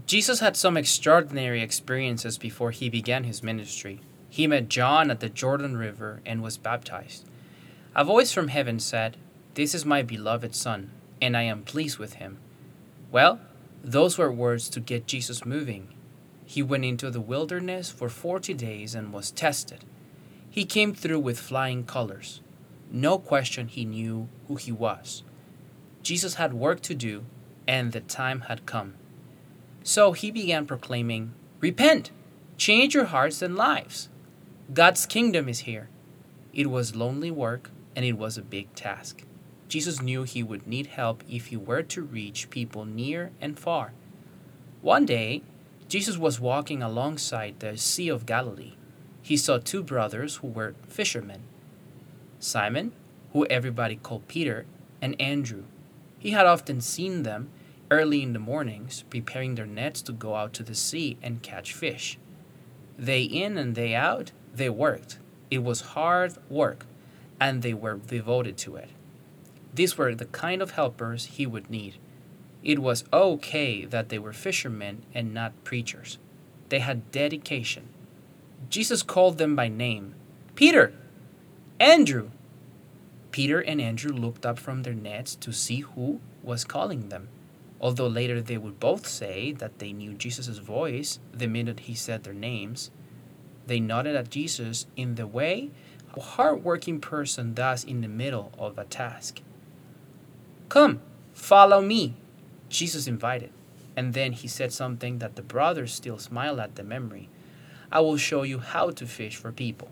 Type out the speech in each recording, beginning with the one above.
Jesus had some extraordinary experiences before he began his ministry. He met John at the Jordan River and was baptized. A voice from heaven said, "This is my beloved Son, and I am pleased with him." Well, those were words to get Jesus moving. He went into the wilderness for 40 days and was tested. He came through with flying colors. No question he knew who he was. Jesus had work to do, and the time had come. So he began proclaiming, "Repent! Change your hearts and lives! God's kingdom is here." It was lonely work, and it was a big task. Jesus knew he would need help if he were to reach people near and far. One day, Jesus was walking alongside the Sea of Galilee. He saw two brothers who were fishermen, Simon, who everybody called Peter, and Andrew. He had often seen them early in the mornings preparing their nets to go out to the sea and catch fish. Day in and day out, they worked. It was hard work, and they were devoted to it. These were the kind of helpers he would need. It was okay that they were fishermen and not preachers. They had dedication. Jesus called them by name. "Peter! Andrew!" Peter and Andrew looked up from their nets to see who was calling them. Although later they would both say that they knew Jesus' voice the minute he said their names, they nodded at Jesus in the way a hard-working person does in the middle of a task. "Come, follow me," Jesus invited. And then he said something that the brothers still smile at the memory. "I will show you how to fish for people."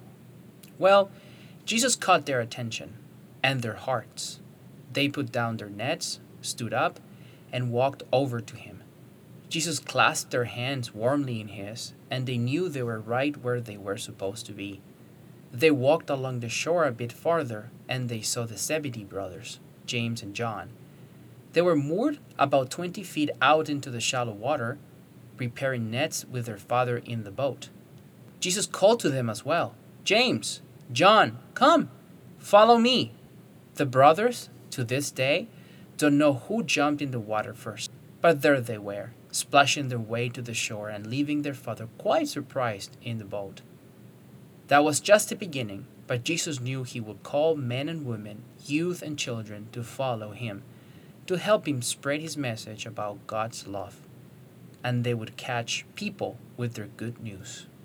Well, Jesus caught their attention and their hearts. They put down their nets, stood up, and walked over to him. Jesus clasped their hands warmly in his, and they knew they were right where they were supposed to be. They walked along the shore a bit farther, and they saw the Zebedee brothers, James and John. They were moored about 20 feet out into the shallow water, repairing nets with their father in the boat. Jesus called to them as well, "James, John, come, follow me." The brothers, to this day, don't know who jumped in the water first, but there they were, splashing their way to the shore and leaving their father quite surprised in the boat. That was just the beginning, but Jesus knew he would call men and women, youth and children to follow him, to help him spread his message about God's love, and they would catch people with their good news.